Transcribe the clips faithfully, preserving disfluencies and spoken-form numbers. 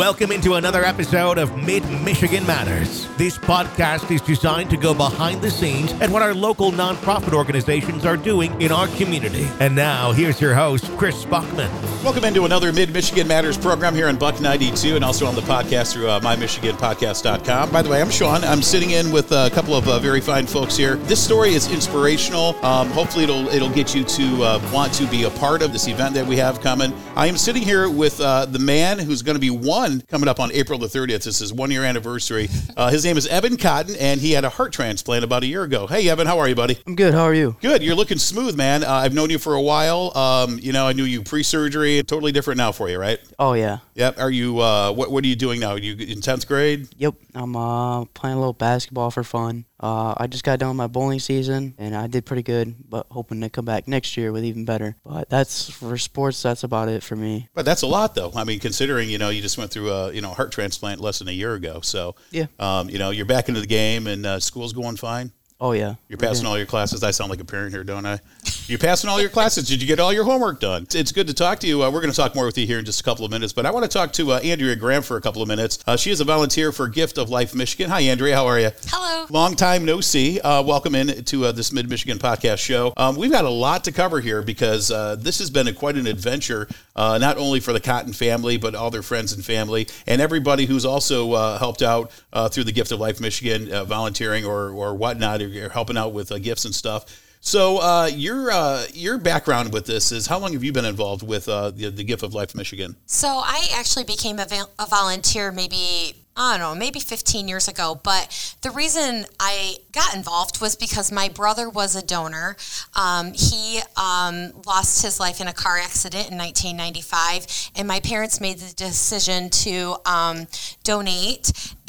Welcome into another episode of Mid-Michigan Matters. This podcast is designed to go behind the scenes at what our local nonprofit organizations are doing in our community. And now, here's your host, Chris Buckman. Welcome into another Mid-Michigan Matters program here on Buck ninety-two and also on the podcast through uh, my michigan podcast dot com. By the way, I'm Sean. I'm sitting in with a couple of uh, very fine folks here. This story is inspirational. Um, hopefully, it'll it'll get you to uh, want to be a part of this event that we have coming. I am sitting here with uh, the man who's going to be one coming up on April the thirtieth. This is one year anniversary. Uh, his name is Evan Cotton, and he had a heart transplant about a year ago. Hey, Evan, how are you, buddy? I'm good. How are you? Good. You're looking smooth, man. Uh, I've known you for a while. Um, you know, I knew you pre-surgery. Totally different now for you, right? Oh, yeah. Yep. Are you, uh, what, what are you doing now? Are you in tenth grade? Yep. I'm uh, playing a little basketball for fun. Uh, I just got done with my bowling season, and I did pretty good, but hoping to come back next year with even better. But that's, for sports, that's about it for me. But that's a lot, though. I mean, considering, you know, you just went through a, you know, heart transplant less than a year ago. So, yeah. um, you know, you're back into the game, and uh, school's going fine? Oh, yeah. You're passing all your classes. I sound like a parent here, don't I? You're passing all your classes. Did you get all your homework done? It's good to talk to you. Uh, we're going to talk more with you here in just a couple of minutes, but I want to talk to uh, Andrea Graham for a couple of minutes. Uh, she is a volunteer for Gift of Life Michigan. Hi, Andrea. How are you? Hello. Long time no see. Uh, welcome in to uh, this Mid-Michigan podcast show. Um, we've got a lot to cover here because uh, this has been a, quite an adventure, uh, not only for the Cotton family, but all their friends and family, and everybody who's also uh, helped out uh, through the Gift of Life Michigan, uh, volunteering or, or whatnot, or, or helping out with uh, gifts and stuff. So uh, your uh, your background with this is, how long have you been involved with uh, the, the Gift of Life Michigan? So I actually became a, val- a volunteer maybe, I don't know, maybe fifteen years ago. But the reason I got involved was because my brother was a donor. Um, he um, lost his life in a car accident in nineteen ninety-five, and my parents made the decision to um, donate.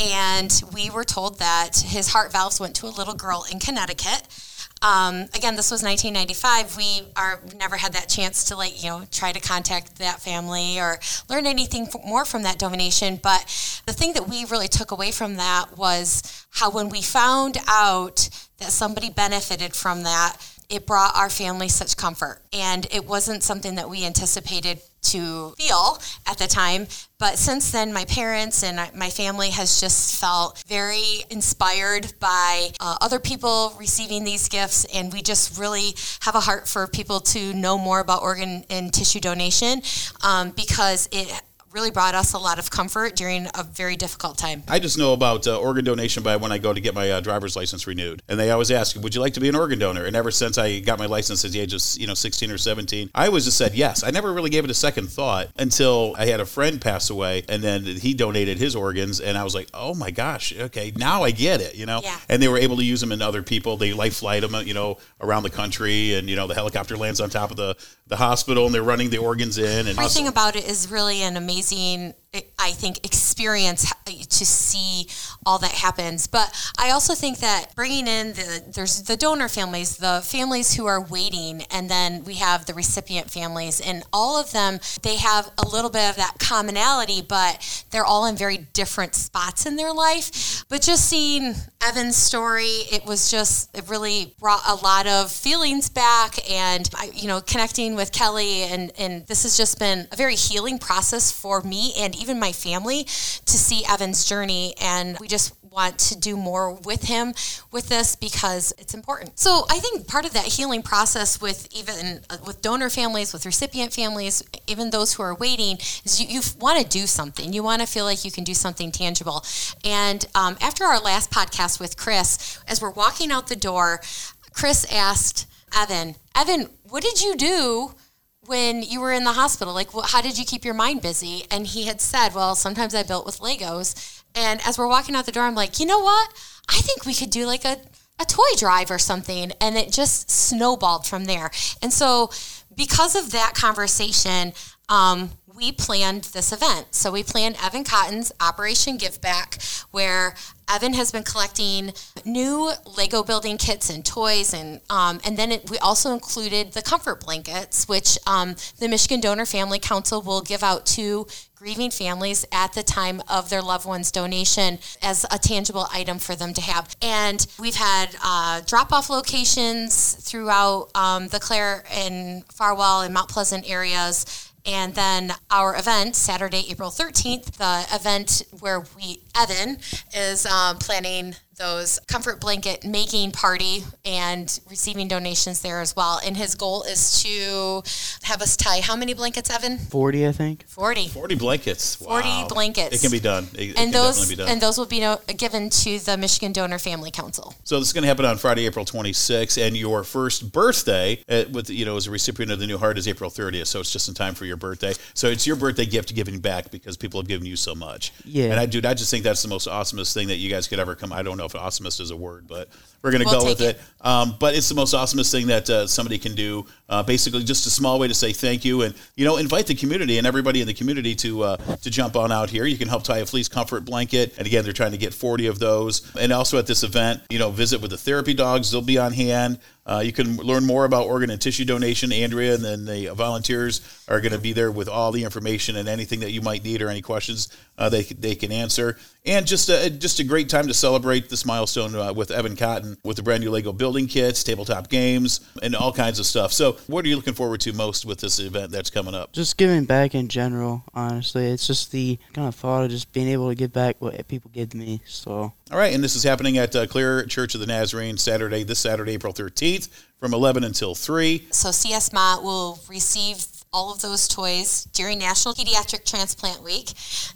And we were told that his heart valves went to a little girl in Connecticut. Um, again, this was nineteen ninety-five. We are never had that chance to, like, you know, try to contact that family or learn anything f- more from that donation. But the thing that we really took away from that was how when we found out that somebody benefited from that, it brought our family such comfort. And it wasn't something that we anticipated to feel at the time. But since then, my parents and my family has just felt very inspired by uh, other people receiving these gifts. And we just really have a heart for people to know more about organ and tissue donation um, because it really brought us a lot of comfort during a very difficult time. I just know about uh, organ donation by when I go to get my uh, driver's license renewed. And they always ask, would you like to be an organ donor? And ever since I got my license at the age of, you know, sixteen or seventeen, I always just said yes. I never really gave it a second thought until I had a friend pass away, and then he donated his organs, and I was like, oh my gosh, okay, now I get it, you know? Yeah. And they were able to use them in other people. They life flight them, you know, around the country, and, you know, the helicopter lands on top of the, the hospital, and they're running the organs in. And everything about it is really an amazing, I think, experience to see all that happens. But I also think that bringing in the, there's the donor families, the families who are waiting, and then we have the recipient families, and all of them, they have a little bit of that commonality, but they're all in very different spots in their life. But just seeing Evan's story, it was just, it really brought a lot of feelings back, and, you know, connecting with Kelly, and, and this has just been a very healing process for me and even my family to see Evan's journey, and we just want to do more with him with this because it's important. So I think part of that healing process with even uh, with donor families, with recipient families, even those who are waiting, is you, you want to do something. You want to feel like you can do something tangible. And um, after our last podcast with Chris, as we're walking out the door, Chris asked Evan, Evan, what did you do when you were in the hospital? Like, well, how did you keep your mind busy? And he had said, well, sometimes I built with Legos. And as we're walking out the door, I'm like, you know what? I think we could do like a, a toy drive or something. And it just snowballed from there. And so because of that conversation, um, we planned this event. So we planned Evan Cotton's Operation Give Back, where Evan has been collecting new Lego building kits and toys, and um, and then it, we also included the comfort blankets, which um, the Michigan Donor Family Council will give out to grieving families at the time of their loved one's donation as a tangible item for them to have. And we've had uh, drop-off locations throughout um, the Clare and Farwell and Mount Pleasant areas. And then our event, Saturday, April thirteenth, the event where we, Evan, is um, planning those comfort blanket making party and receiving donations there as well. And his goal is to have us tie how many blankets, Evan? forty, I think. forty. forty blankets. Wow. forty blankets. It can be done. It, it and can those definitely be done. and those will be no, given to the Michigan Donor Family Council. So this is going to happen on Friday, April twenty-sixth, and your first birthday uh, with you know as a recipient of the new heart is April thirtieth. So it's just in time for your birthday. So it's your birthday gift giving back because people have given you so much. Yeah. And I, dude, I just think that's the most awesomest thing that you guys could ever come. I don't know if awesomest is a word, but we're going to We'll go with take it. it. Um, but it's the most awesomest thing that uh, somebody can do. Uh, basically, just a small way to say thank you, and you know, invite the community and everybody in the community to uh, to jump on out here. You can help tie a fleece comfort blanket, and again, they're trying to get forty of those. And also at this event, you know, visit with the therapy dogs; they'll be on hand. Uh, you can learn more about organ and tissue donation. Andrea and then the volunteers are going to be there with all the information and anything that you might need or any questions uh, they they can answer. And just a, just a great time to celebrate this milestone uh, with Evan Cotton with the brand new Lego building kits, tabletop games, and all kinds of stuff. So what are you looking forward to most with this event that's coming up? Just giving back in general, honestly. It's just the kind of thought of just being able to give back what people give me. So. All right, and this is happening at uh, Clare Church of the Nazarene Saturday, this Saturday, April thirteenth, from eleven until three. So C S M O T will receive all of those toys during National Pediatric Transplant Week,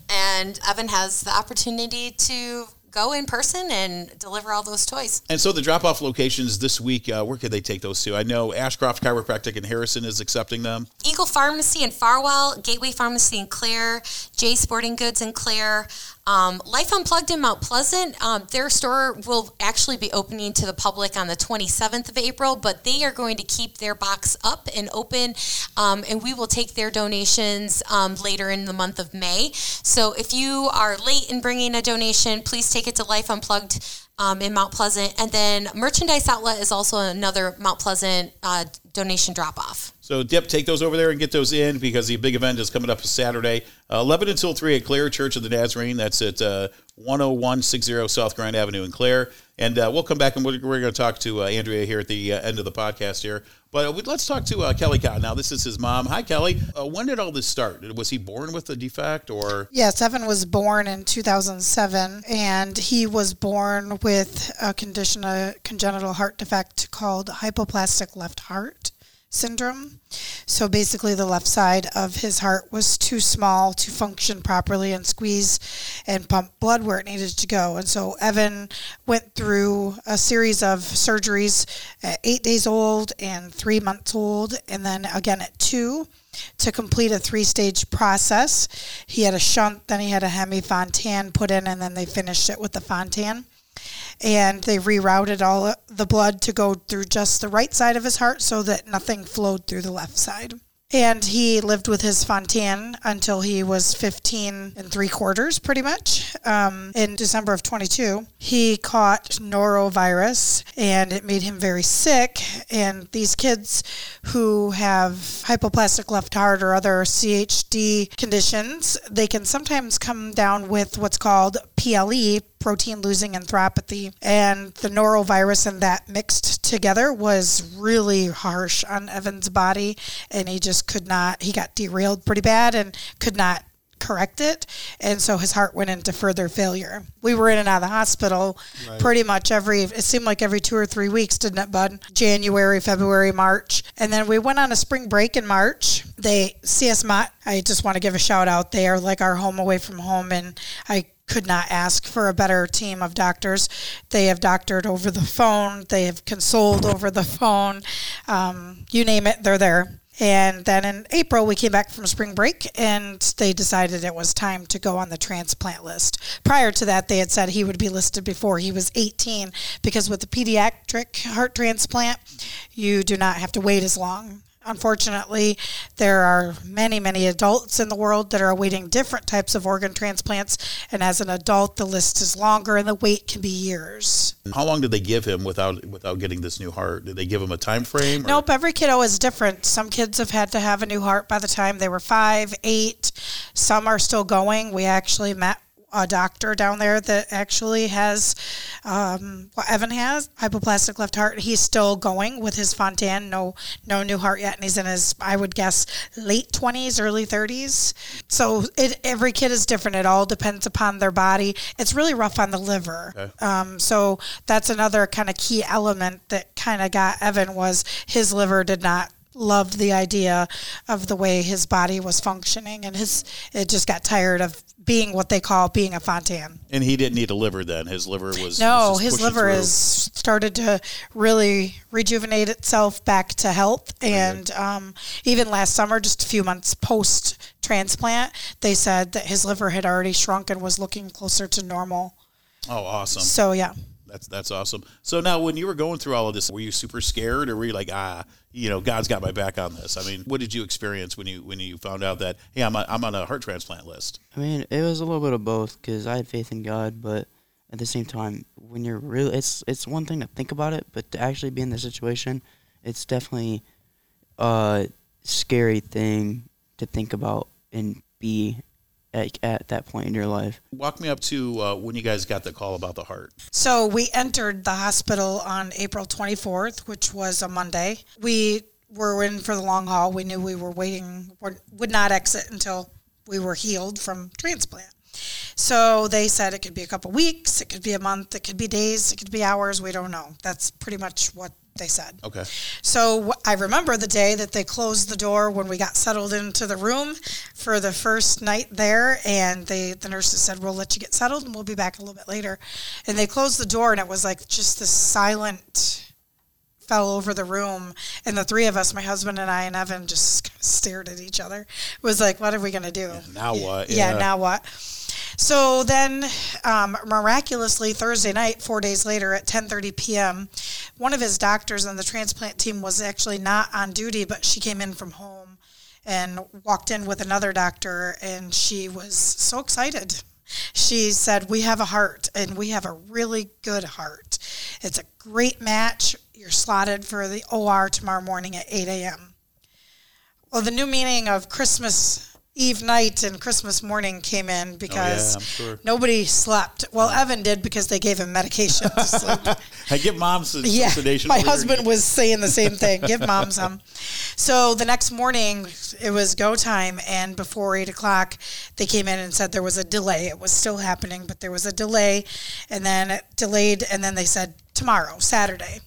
and Evan has the opportunity to go in person and deliver all those toys. And so the drop-off locations this week, uh, where could they take those to? I know Ashcroft Chiropractic in Harrison is accepting them. Eagle Pharmacy in Farwell, Gateway Pharmacy in Clare, J Sporting Goods in Clare, um, Life Unplugged in Mount Pleasant. Um, their store will actually be opening to the public on the twenty-seventh of April, but they are going to keep their box up and open, um, and we will take their donations um, later in the month of May. So if you are late in bringing a donation, please take it to Life Unplugged um, in Mount Pleasant. And then Merchandise Outlet is also another Mount Pleasant uh, donation drop-off. So, yep, take those over there and get those in because the big event is coming up Saturday, uh, eleven until three at Clare Church of the Nazarene. That's at uh, one oh one sixty South Grand Avenue in Clare. And uh, we'll come back and we're, we're going to talk to uh, Andrea here at the uh, end of the podcast here. But uh, let's talk to uh, Kelly Cotton now. This is his mom. Hi, Kelly. Uh, when did all this start? Was he born with a defect or? Yes, Evan was born in two thousand seven, and he was born with a condition, a congenital heart defect called hypoplastic left heart syndrome. So basically the left side of his heart was too small to function properly and squeeze and pump blood where it needed to go. And so Evan went through a series of surgeries at eight days old and three months old, and then again at two to complete a three-stage process. He had a shunt, then he had a hemi-Fontan put in, and then they finished it with the Fontan. And they rerouted all the blood to go through just the right side of his heart so that nothing flowed through the left side. And he lived with his Fontan until he was fifteen and three quarters, pretty much. Um, in December of twenty-two, he caught norovirus, and it made him very sick. And these kids who have hypoplastic left heart or other C H D conditions, they can sometimes come down with what's called P L E, protein-losing enteropathy. And the norovirus and that mixed together was really harsh on Evan's body, and he just could not, he got derailed pretty bad and could not correct it, and so his heart went into further failure. We were in and out of the hospital right. pretty much every, it seemed like every two or three weeks, didn't it, bud? January, February, March, and then we went on a spring break in March. They, C S M O T, I just want to give a shout out. They are like our home away from home, and I could not ask for a better team of doctors. They have doctored over the phone. They have consoled over the phone. Um, you name it, they're there. And then in April, we came back from spring break, and they decided it was time to go on the transplant list. Prior to that, they had said he would be listed before he was eighteen, because with the pediatric heart transplant, you do not have to wait as long. Unfortunately, there are many, many adults in the world that are awaiting different types of organ transplants, and as an adult, the list is longer and the wait can be years. How long did they give him without without getting this new heart? Did they give him a time frame? Or? Nope, every kiddo is different. Some kids have had to have a new heart by the time they were five, eight. Some are still going. We actually met a doctor down there that actually has um, what Evan has, hypoplastic left heart. He's still going with his Fontan, no no new heart yet, and he's in his, I would guess, late twenties, early thirties. So it, every kid is different. It all depends upon their body. It's really rough on the liver. Okay. Um, so that's another kind of key element that kind of got Evan, was his liver did not loved the idea of the way his body was functioning, and his it just got tired of being what they call being a Fontan. And he didn't need a liver then. His liver was no. was his liver has started to really rejuvenate itself back to health, and um, even last summer, just a few months post transplant, they said that his liver had already shrunk and was looking closer to normal. Oh, awesome! So yeah. That's that's awesome. So now, when you were going through all of this, were you super scared, or were you like, ah, you know, God's got my back on this? I mean, what did you experience when you when you found out that, hey, I'm a, I'm on a heart transplant list? I mean, it was a little bit of both, because I had faith in God, but at the same time, when you're really, it's it's one thing to think about it, but to actually be in the situation, it's definitely a scary thing to think about and be At, at that point in your life. Walk me up to uh, when you guys got the call about the heart. So we entered the hospital on April twenty-fourth, which was a Monday. We were in for the long haul. We knew we were waiting, would not exit until we were healed from transplant. So they said it could be a couple weeks, it could be a month, it could be days, it could be hours. We don't know. That's pretty much what they said. Okay. So I remember the day that they closed the door when we got settled into the room for the first night there, and they the nurses said, we'll let you get settled and we'll be back a little bit later. And they closed the door, and it was like just this silent fell over the room, and the three of us, my husband and I and Evan, just kind of stared at each other. It was like, what are we going to do? Now what? Yeah, yeah, now what? So then, um, miraculously, Thursday night, four days later at ten thirty p.m., one of his doctors on the transplant team was actually not on duty, but she came in from home and walked in with another doctor, and she was so excited. She said, we have a heart, and we have a really good heart. It's a great match. You're slotted for the O R tomorrow morning at eight a.m. Well, the new meaning of Christmas Eve night and Christmas morning came in because oh, yeah, I'm sure. nobody slept. Well, Evan did, because they gave him medication to sleep. I give mom some, some yeah, sedation. My husband was saying the same thing. Give mom some. So the next morning, it was go time, and before eight o'clock, they came in and said there was a delay. It was still happening, but there was a delay, and then it delayed, and then they said tomorrow, Saturday.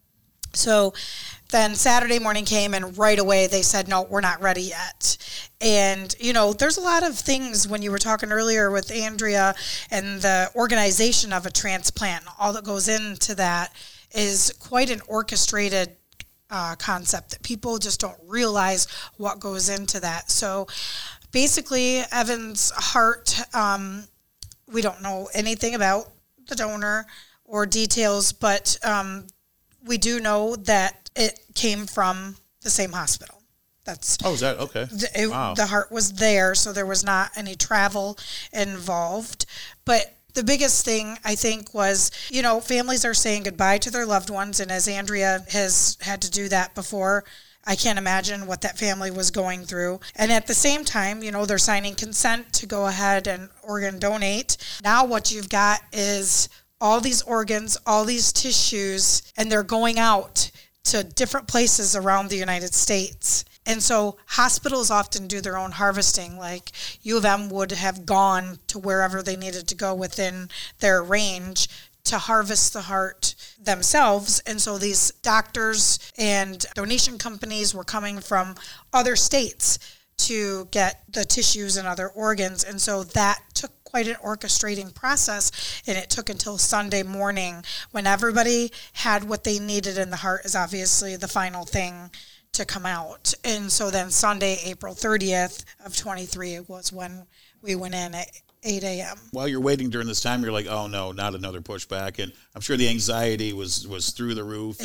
So then Saturday morning came, and right away they said, no, we're not ready yet. And, you know, there's a lot of things when you were talking earlier with Andrea and the organization of a transplant. All that goes into that is quite an orchestrated uh, concept that people just don't realize what goes into that. So basically, Evan's heart, um, we don't know anything about the donor or details, but um, we do know that it came from the same hospital. That's oh, is that okay? The, it, wow. the heart was there, so there was not any travel involved. But the biggest thing, I think, was, you know, families are saying goodbye to their loved ones, and as Andrea has had to do that before, I can't imagine what that family was going through. And at the same time, you know, they're signing consent to go ahead and organ donate. Now what you've got is all these organs, all these tissues, and they're going out to different places around the United States. And so hospitals often do their own harvesting. Like U of M would have gone to wherever they needed to go within their range to harvest the heart themselves. And so these doctors and donation companies were coming from other states to get the tissues and other organs. And so that took quite an orchestrating process, and it took until Sunday morning when everybody had what they needed, and the heart is obviously the final thing to come out. And so then Sunday, April thirtieth of twenty-three was when we went in at eight a.m. While you're waiting during this time, you're like, oh no, not another pushback. And I'm sure the anxiety was, was through the roof. And It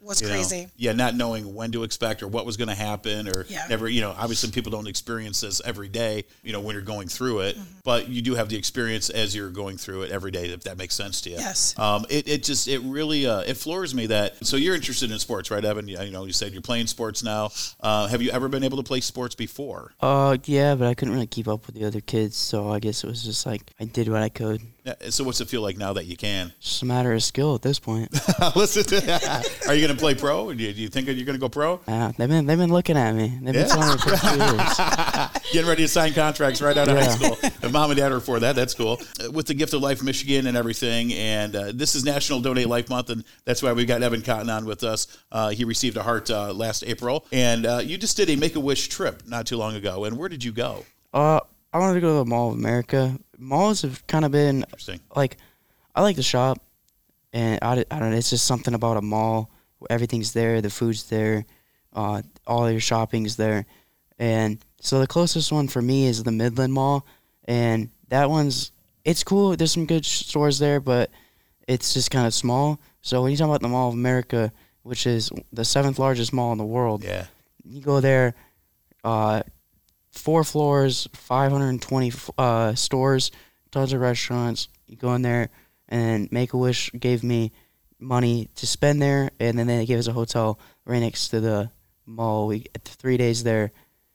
was you crazy. Know? Yeah, not knowing when to expect or what was going to happen or yeah. never, you know, obviously people don't experience this every day, you know, when you're going through it, mm-hmm. but you do have the experience as you're going through it every day, if that makes sense to you. Yes. Um, it, it just, it really, uh, it floors me that, so you're interested in sports, right, Evan? You know, you said you're playing sports now. Uh, have you ever been able to play sports before? Uh, yeah, but I couldn't really keep up with the other kids, so I guess it was just like I did what I could. Yeah, so what's it feel like now that you can? It's just a matter of skill at this point. Listen to that. Are you going to play pro? Do you, do you think you're going to go pro? Uh, they've been they've been looking at me. They've been Yeah. telling me for two years. Getting ready to sign contracts right out of Yeah. high school. If mom and dad are for that, that's cool. Uh, With the Gift of Life Michigan and everything, and uh, this is National Donate Life Month, and that's why we've got Evan Cotton on with us. Uh, he received a heart uh, last April, and uh, you just did a Make-A-Wish trip not too long ago. And where did you go? Uh, I wanted to go to the Mall of America. Malls have kind of been Interesting. like, I like to shop, and I, I don't know, it's just something about a mall where everything's there, the food's there, uh, all your shopping's there. And so the closest one for me is the Midland Mall, and that one's, it's cool. There's some good sh- stores there, but it's just kind of small. So when you talk about the Mall of America, which is the seventh largest mall in the world, Yeah. you go there, uh, four floors, five hundred twenty uh, stores, tons of restaurants. You go in there, and Make-A-Wish gave me money to spend there, and then they gave us a hotel right next to the mall. We had three days there,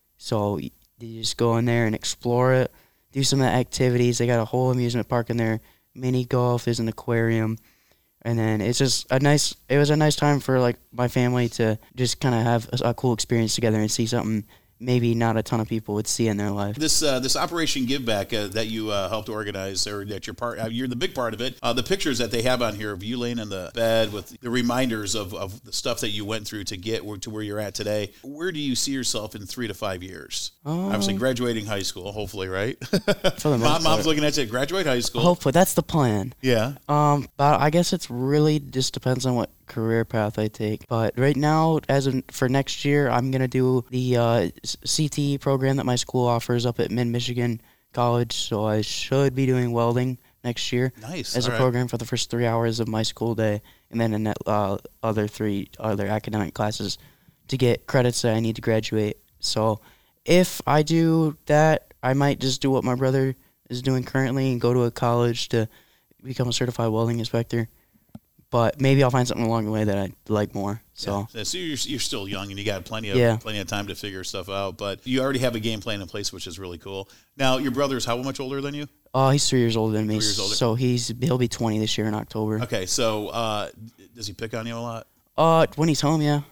so you just go in there and explore it, do some of the activities. They got a whole amusement park in there, mini golf, there's an aquarium, and then it's just a nice. It was a nice time for like my family to just kind of have a, a cool experience together and see something maybe not a ton of people would see in their life. This uh, this Operation Give Back uh, that you uh, helped organize, or that you're part, uh, you're the big part of it. Uh, the pictures that they have on here of you laying in the bed with the reminders of, of the stuff that you went through to get where, to where you're at today. Where do you see yourself in three to five years? Um, Obviously, graduating high school, hopefully, right? For the most Mom, mom's part. looking at you. Graduate high school. Hopefully, that's the plan. Yeah. Um, but I guess it's really just depends on what career path I take. But right now, as in, for next year, I'm gonna do the uh, C T E program that my school offers up at Mid Michigan College. So I should be doing welding next year. Nice. As All a right. program for the first three hours of my school day, and then in that uh, other three other academic classes to get credits that I need to graduate. So if I do that, I might just do what my brother is doing currently and go to a college to become a certified welding inspector. But maybe I'll find something along the way that I like more. So Yeah. So you're, you're still young and you got plenty of Yeah. plenty of time to figure stuff out. But you already have a game plan in place, which is really cool. Now, your brother's how much older than you? uh, he's three years older than me. Three years older. So he's he'll be twenty this year in October. Okay, so uh, does he pick on you a lot? Uh, when he's home, yeah.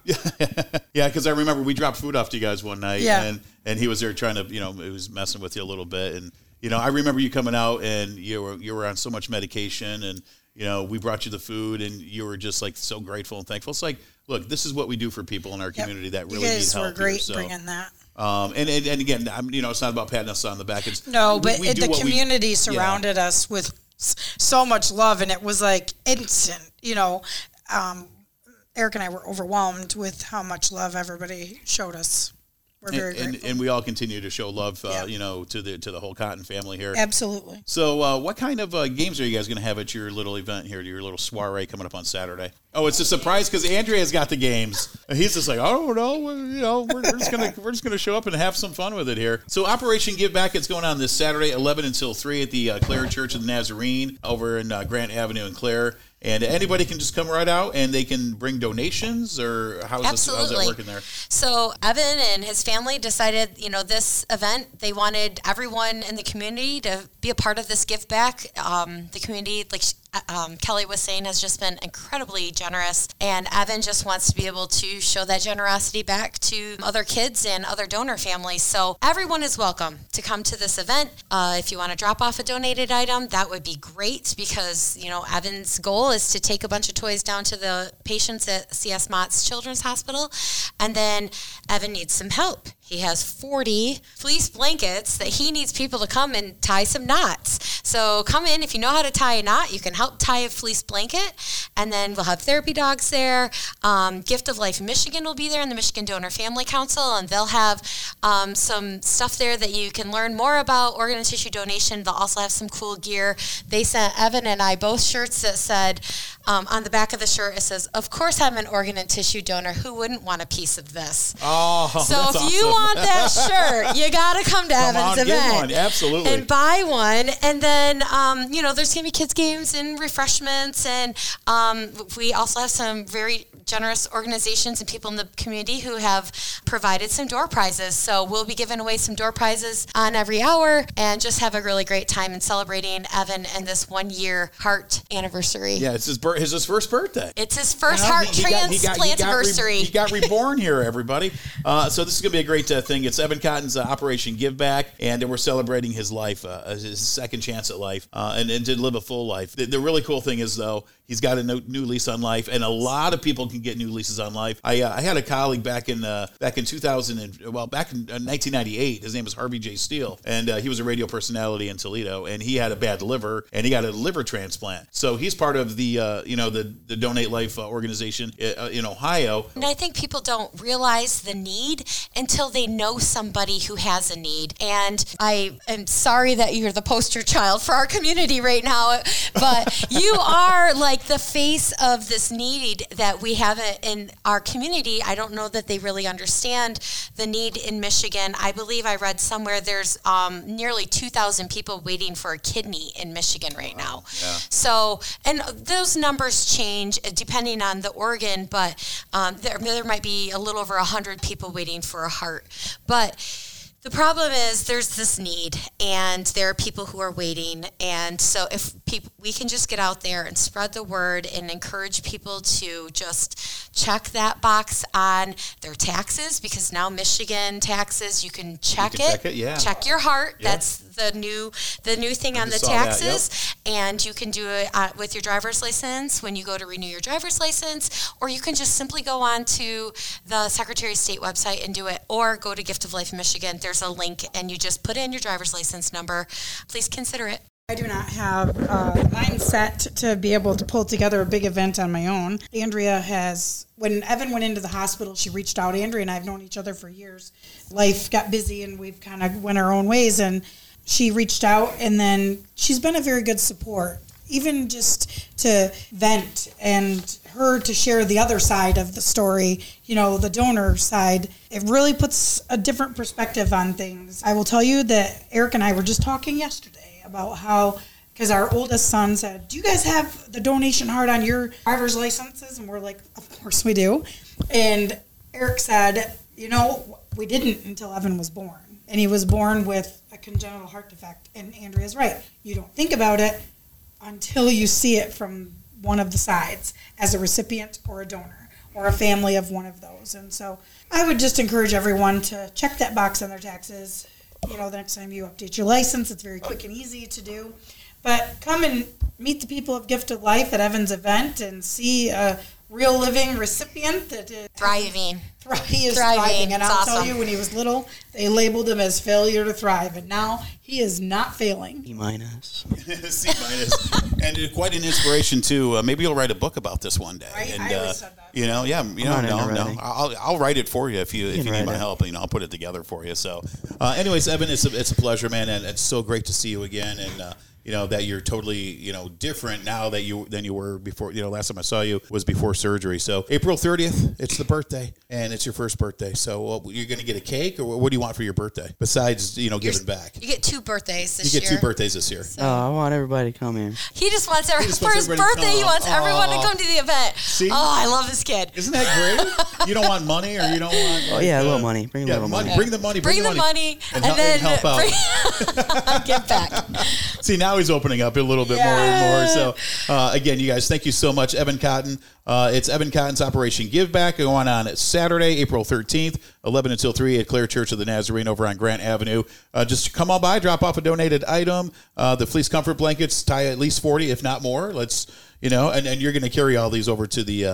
Yeah, because I remember we dropped food off to you guys one night, Yeah. and and he was there trying to, you know, he was messing with you a little bit, and you know, I remember you coming out and you were you were on so much medication, and you know, we brought you the food, and you were just like so grateful and thankful. It's like, look, this is what we do for people in our community that really you guys need help. were great here, so. bringing that. Um, and, and and again, I'm, you know, it's not about patting us on the back. It's No, we- but we it, do the what we- community yeah. surrounded us with s- so much love, and it was like instant. You know, um, Eric and I were overwhelmed with how much love everybody showed us. We're very and, and, grateful. and we all continue to show love, uh, Yeah. you know, to the to the whole Cotton family here. Absolutely. So, uh, what kind of uh, games are you guys going to have at your little event here, your little soiree coming up on Saturday? Oh, it's a surprise because Andrea's got the games. And he's just like, I don't know, well, you know, we're, we're just gonna we're just gonna show up and have some fun with it here. So, Operation Give Back, it's going on this Saturday, eleven until three at the uh, Clare Church of the Nazarene over in uh, Grant Avenue in Clare. And anybody can just come right out and they can bring donations, or how's this, how's Absolutely. that working there? So Evan and his family decided, you know, this event, they wanted everyone in the community to be a part of this give back. Um, the community, like um, Kelly was saying, has just been incredibly generous. And Evan just wants to be able to show that generosity back to other kids and other donor families. So everyone is welcome to come to this event. Uh, if you want to drop off a donated item, that would be great, because, you know, Evan's goal is to take a bunch of toys down to the patients at C S Mott's Children's Hospital. And then Evan needs some help. He has forty fleece blankets that he needs people to come and tie some knots. So come in. If you know how to tie a knot, you can help tie a fleece blanket. And then we'll have therapy dogs there. Um, Gift of Life Michigan will be there, and the Michigan Donor Family Council. And they'll have um, some stuff there that you can learn more about organ and tissue donation. They'll also have some cool gear. They sent Evan and I both shirts that said, um, on the back of the shirt, it says, "Of course I'm an organ and tissue donor. Who wouldn't want a piece of this?" Oh, so that's if awesome. you want that shirt, you got to come to Come Evan's on, get event. one. Absolutely. And buy one. And then, um, you know, there's going to be kids' games and refreshments. And um, we also have some very generous organizations and people in the community who have provided some door prizes. So we'll be giving away some door prizes on every hour and just have a really great time in celebrating Evan and this one year heart anniversary. Yeah, it's his, bir- it's his first birthday. It's his first You know, heart he- he got- he got- he got re- transplantiversary. He got reborn here, everybody. Uh, so this is going to be a great uh, thing. It's Evan Cotton's uh, Operation Give Back, and we're celebrating his life, uh, his second chance at life, uh, and, and to live a full life. The, the really cool thing is, though, he's got a no, new lease on life, and a lot of people can get new leases on life. I uh, I had a colleague back in uh, back in two thousand, and, well, back in uh, nineteen ninety-eight. His name was Harvey J. Steele, and uh, he was a radio personality in Toledo, and he had a bad liver, and he got a liver transplant. So he's part of the uh, you know the the Donate Life uh, organization uh, in Ohio. And I think people don't realize the need until they know somebody who has a need. And I am sorry that you're the poster child for our community right now, but you are like the face of this need that we have in our community. I don't know that they really understand the need in Michigan. I believe I read somewhere there's um, nearly two thousand people waiting for a kidney in Michigan right now. Yeah. So, and those numbers change depending on the organ, but um, there, there might be a little over one hundred people waiting for a heart. But the problem is there's this need, and there are people who are waiting. And so if people, we can just get out there and spread the word and encourage people to just check that box on their taxes, because now Michigan taxes, you can check You can it. check it, yeah. Check your heart. Yeah. That's the new the new thing I on the just saw that, taxes. And you can do it uh, with your driver's license when you go to renew your driver's license, or you can just simply go on to the Secretary of State website and do it, or go to Gift of Life Michigan. There's a link, and you just put in your driver's license number. Please consider it. I do not have a mindset to be able to pull together a big event on my own. Andrea has, when Evan went into the hospital, she reached out. Andrea and I have known each other for years. Life got busy, and we've kind of went our own ways, and she reached out, and then she's been a very good support, even just to vent and her to share the other side of the story, you know, the donor side. It really puts a different perspective on things. I will tell you that Eric and I were just talking yesterday about how, because our oldest son said, "Do you guys have the donation heart on your driver's licenses?" And we're like, "Of course we do." And Eric said, "You know, we didn't until Evan was born. And he was born with a congenital heart defect." And Andrea's right. You don't think about it until you see it from one of the sides as a recipient or a donor or a family of one of those. And so I would just encourage everyone to check that box on their taxes. You know, the next time you update your license, it's very quick and easy to do. But come and meet the people of Gift of Life at Evan's event and see a real living recipient that is Thriving. He is Thriving. thriving. And It's I'll awesome. tell you, when he was little, they labeled him as failure to thrive. And now he is not failing. B minus. C minus. And quite an inspiration too. Uh, maybe you'll write a book about this one day. Right? And, I always uh, said that. You know, yeah, you know, not no, into no, writing. I'll I'll write it for you if you if can you need write my it. help. You know, I'll put it together for you. So, uh, anyways, Evan, it's a, it's a pleasure, man, and it's so great to see you again. And uh, you know that you're totally you know different now that you than you were before. You know, last time I saw you was before surgery. So April thirtieth, it's the birthday, and it's your first birthday. So uh, you're going to get a cake, or what do you want for your birthday besides you know giving back? You get two birthdays You this get year. two birthdays this year. Oh, I want everybody to come in. He just wants every, just for wants his everybody to birthday. He come. wants everyone Aw. to come to the event. See? Oh, I love this kid. Isn't that great? You don't want money, or you don't want? Oh, like, yeah, a uh, little money. Bring a yeah, little money. Bring the money. Bring the money, and, and, hel- then and help out. bring, give back. See, now he's opening up a little bit more and more. So, uh, again, you guys, thank you so much, Evan Cotton. Uh, it's Evan Cotton's Operation Give Back going on Saturday, April thirteenth, eleven until three at Clare Church of the Nazarene over on Grant Avenue. Uh, just come on by, drop off a donated item. Uh, the fleece comfort blankets tie at least forty, if not more. Let's, you know, and, and you're going to carry all these over to the uh,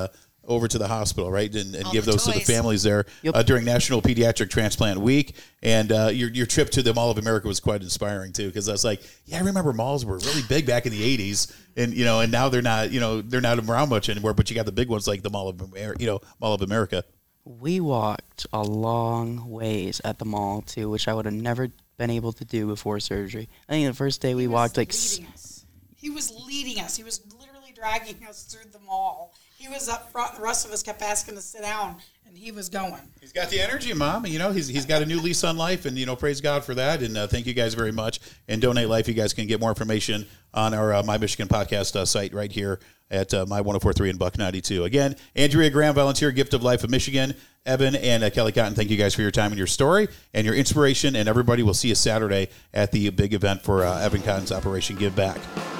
over to the hospital, right, and, and All give the those to the toys. families there Yep. uh, during National Pediatric Transplant Week. And uh, your your trip to the Mall of America was quite inspiring too, because I was like, yeah, I remember malls were really big back in the eighties, and you know, and now they're not, you know, they're not around much anymore. But you got the big ones like the Mall of America, you know, Mall of America. We walked a long ways at the mall too, which I would have never been able to do before surgery. I think the first day we He was walked like s- leading us. He was leading us. He was literally dragging us through the mall. He was up front, and the rest of us kept asking to sit down, and he was going. He's got the energy, Mom. You know, he's he's got a new lease on life, and you know, praise God for that. And uh, thank you guys very much. And Donate Life, you guys can get more information on our uh, My Michigan podcast uh, site right here at uh, My one oh four point three and Buck ninety-two. Again, Andrea Graham, volunteer, Gift of Life of Michigan. Evan and uh, Kelly Cotton, thank you guys for your time and your story and your inspiration. And everybody, will see you Saturday at the big event for uh, Evan Cotton's Operation Give Back.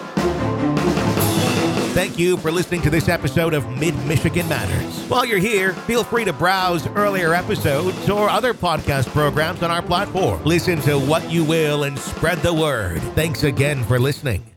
Thank you for listening to this episode of Mid-Michigan Matters. While you're here, feel free to browse earlier episodes or other podcast programs on our platform. Listen to what you will and spread the word. Thanks again for listening.